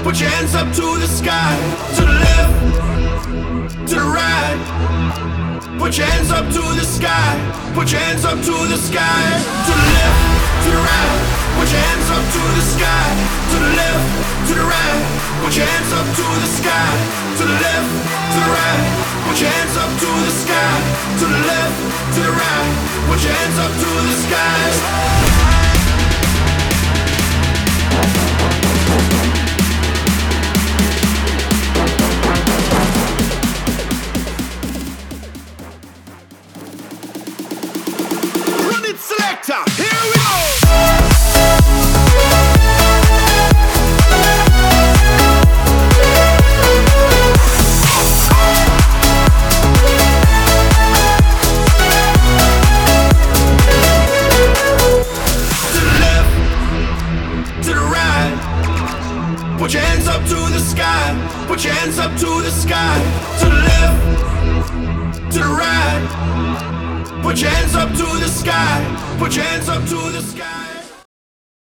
Put your hands up to the sky. To the left, to the right. Put your hands up to the sky. Put your hands up to the sky. To the left, to the right. Put your hands up to the sky. To the left, to the right. Put your hands up to the sky. To the left, to the right. Put your hands up to the sky. To the left, to the right. Put your hands up to the sky. Selector, here we go! To the left, to the right. Put your hands up to the sky. Put your hands up to the sky. To the left, to the right. Put your hands up to the sky. Put your hands up to the sky.